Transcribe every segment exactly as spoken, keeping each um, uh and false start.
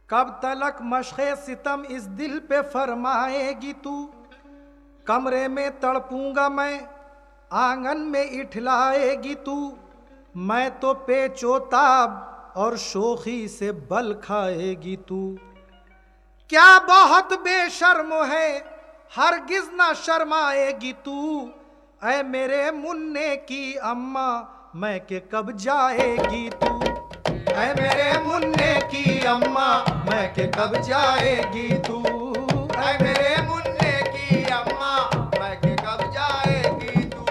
कब तलक मशक़े सितम इस दिल पे फरमाएगी तू। कमरे में तड़पूंगा मैं, आंगन में इठलाएगी तू। मैं तो पेचोताब और शोखी से बल खाएगी तू। क्या बहुत बेशर्म है, हरगिज ना शर्माएगी तू। ऐ मेरे मुन्ने की अम्मा, मैं के कब जाएगी तू। ऐ मेरे मुन्ने की अम्मा, मैं के कब जाएगी तू। ऐ मेरे मुन्ने की अम्मा, मैं के कब जाएगी तू।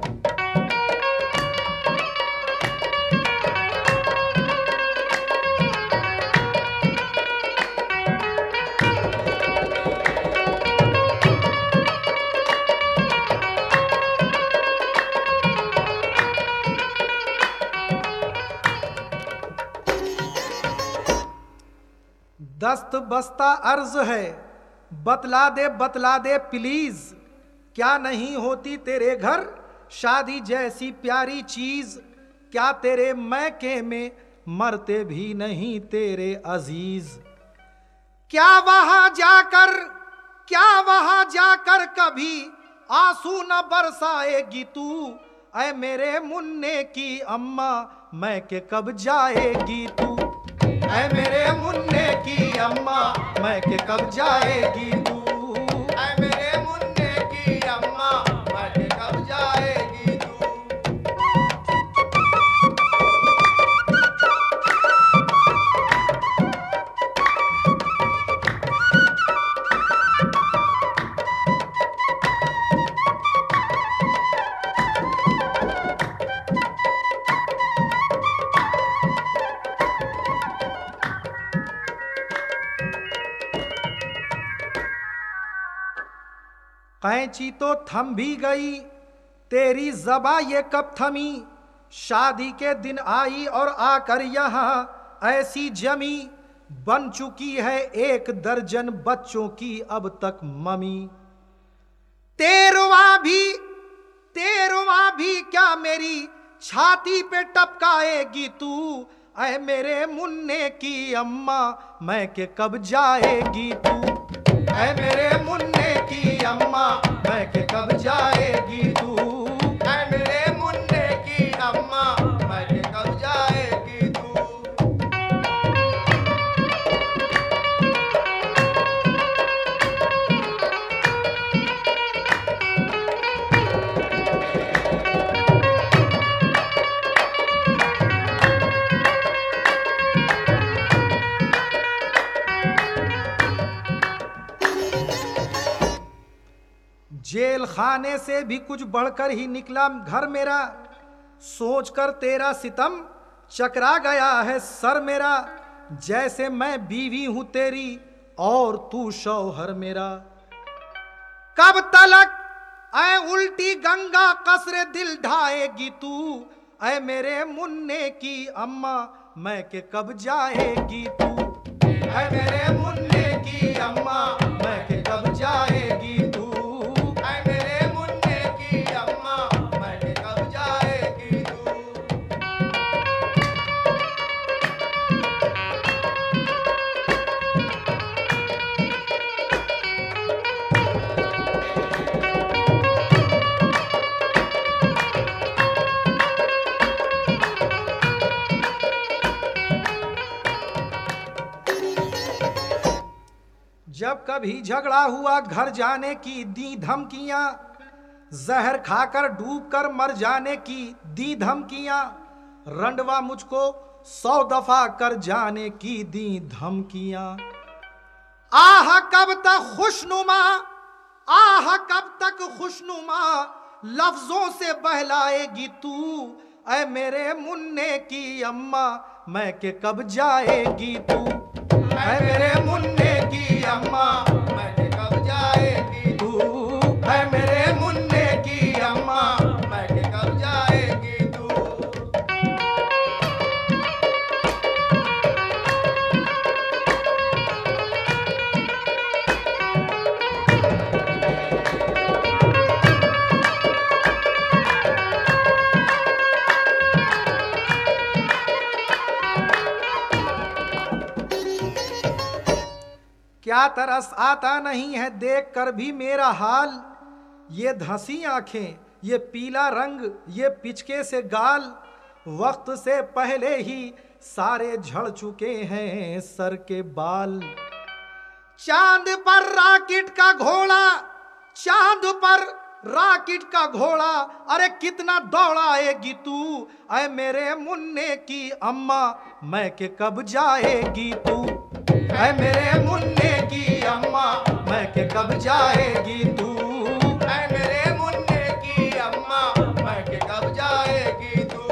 दस्त बस्ता अर्ज है, बतला दे बतला दे प्लीज। क्या नहीं होती तेरे घर शादी जैसी प्यारी चीज। क्या तेरे मैके में मरते भी नहीं तेरे अजीज। क्या वहां जाकर क्या वहां जाकर कभी आंसू न बरसाएगी तू। ऐ मेरे मुन्ने की अम्मा, मैं के कब जाएगी तू। ऐ मेरे मुन्ने की अम्मा, मैं के कब जाएगी तू। ऐ मेरे मुन्ने की अम्मा, मैं के कब जाएगी तू। कैंची तो थम भी गई, तेरी ज़बा ये कब थमी। शादी के दिन आई और आकर यहाँ ऐसी जमी। बन चुकी है एक दर्जन बच्चों की अब तक मम्मी। तेरवा भी तेरवा भी क्या मेरी छाती पे टपकाएगी तू। ऐ मेरे मुन्ने की अम्मा, मैं के कब जाएगी तू। ऐ मेरे मुन्ने की अम्मा, मैं के कब जाएगी तू। ऐ मेरे मुन्ने की अम्मा, मैं के कब जाएगी तू। जेल खाने से भी कुछ बढ़कर ही निकला घर मेरा। सोचकर तेरा सितम चकरा गया है सर मेरा। जैसे मैं बीवी हूं तेरी और तू शौहर मेरा। कब तलक ऐ उल्टी गंगा कसरे दिल ढाएगी तू। ऐ मेरे मुन्ने की अम्मा, मैं के कब जाएगी तू। ऐ मेरे मुन्ने की अम्मा, मैं के कब जाएगी तू। जब कभी झगड़ा हुआ घर जाने की दी धमकियां। जहर खाकर डूब कर मर जाने की दी धमकियां। रंडवा मुझको सौ दफा कर जाने की दी धमकियां। आह कब तक खुशनुमा आह कब तक खुशनुमा लफ्जों से बहलाएगी तू। ऐ मेरे मुन्ने की अम्मा, मैं के कब जाएगी तू। ऐ मेरे मुन्ने की अम्मा, मैं के कब जाएगी तू। ऐ मेरे मुन्ने की अम्मा, मैं के कब जाएगी तू। क्या तरस आता नहीं है देख कर भी मेरा हाल, ये धंसी आंखें, ये पीला रंग, ये पिचके से गाल, वक्त से पहले ही सारे झड़ चुके हैं सर के बाल। चांद पर राकेट का घोड़ा, चांद पर राकेट का घोड़ा, अरे कितना दौड़ाएगी तू, अरे मेरे मुन्ने की अम्मा, मैं के कब जाएगी तू, अरे मेरे मुन्ने की अम्मा, मैं के कब जाएगी तू, ऐ मेरे मुन्ने की अम्मा, मैं के कब जाएगी तू।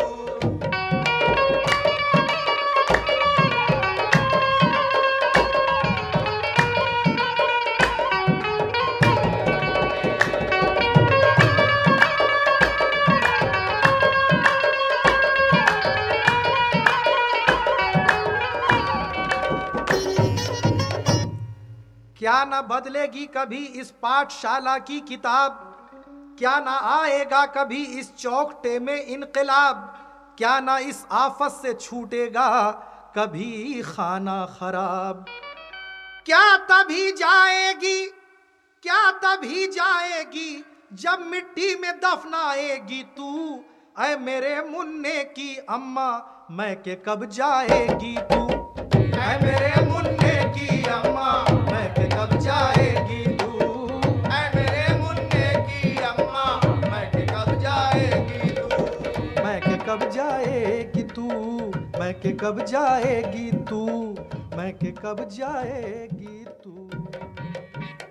क्या न बदलेगी कभी इस पाठशाला की किताब, क्या न आएगा कभी इस चौखटे में इनकलाब, क्या न इस आफत से छूटेगा कभी खाना खराब। क्या तभी जाएगी, क्या तभी जाएगी जब मिट्टी में दफनाएगी तू, ऐ मेरे मुन्ने की अम्मा, मैं के कब जाएगी तू, ऐ मेरे मुन्ने की अम्मा, मैं के कब जाएगी तू, ऐ मेरे मुन्ने की अम्मा, मैं के कब जाएगी तू। मैं के कब जाएगी तू, मैं के कब जाएगी तू, मैं के कब जाएगी तू।